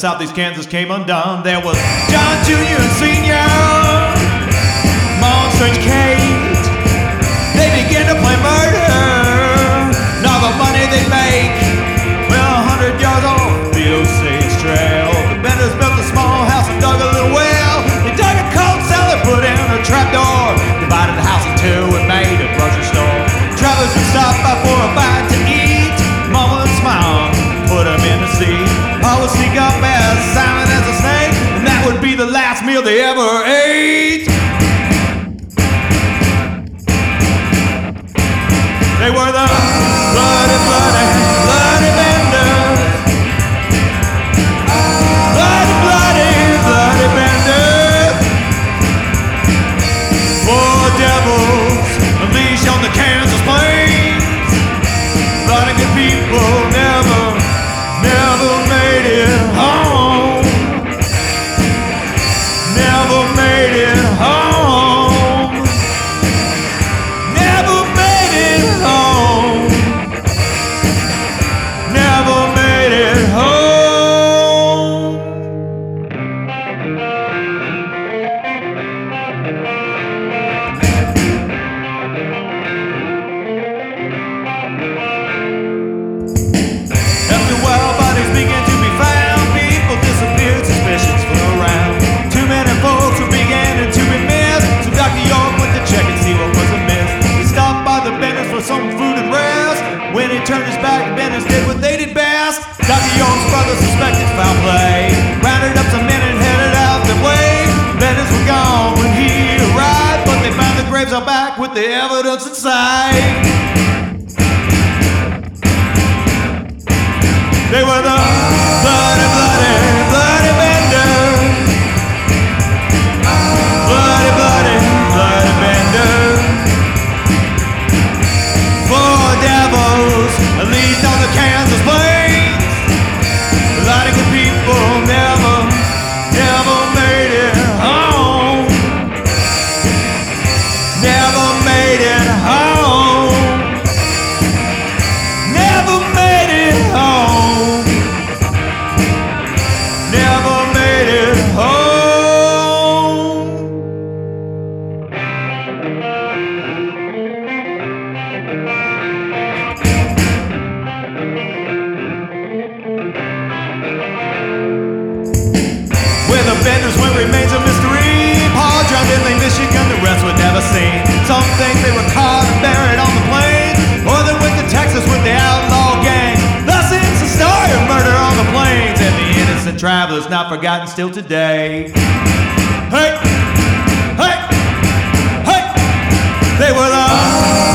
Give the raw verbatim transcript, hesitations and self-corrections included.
southeast Kansas came undone. There was John Junior and Senior, Mom, Strange Kate. They began to play murder. Now the money they make, well, a hundred yards off the Osage Trail. The Benders built a small house and dug a little well. They dug a cold cellar, put in a trapdoor, divided the house in two and made a grocery store. Travelers would stop by for a bite to eat. Mama would smile, put him in the seat. Pa would sneak up as silent as a snake, and that would be the last meal they ever ate. They were the bloody, bloody, bloody Benders. Bloody, bloody, bloody Benders. Four devils unleashed on the Kansas plains. A lot of good people never, never made it home. Never made it home. Never made it home. Never made it home. After a while, bodies began to be found. People disappeared, suspicions flew around. Too many folks were beginning to be missed, so Doctor York went to check and see what was amiss. He stopped by the Benders for some food and rest. When he turned his back, the Benders did what they did best. Doctor York's brother suspected foul play, rounded up some men and headed out the way. Benders were gone when he arrived, but they found the graves out back with the evidence inside. They were the bloody, bloody, bloody Benders. Bloody, bloody, bloody Benders. Four devils unleashed on the Kansas plains. A lot of good people never, never made it home. Never made it home. Never made it home. Never made it home. Where the Benders went remains a mystery. Paul drowned in Lake Michigan, the rest were never seen. Some think they were caught and buried on the plains, or they went to Texas with the outlaw gang. Thus ends the story of murder on the plains, and the innocent travelers not forgotten still today. Hey, hey, hey, they were the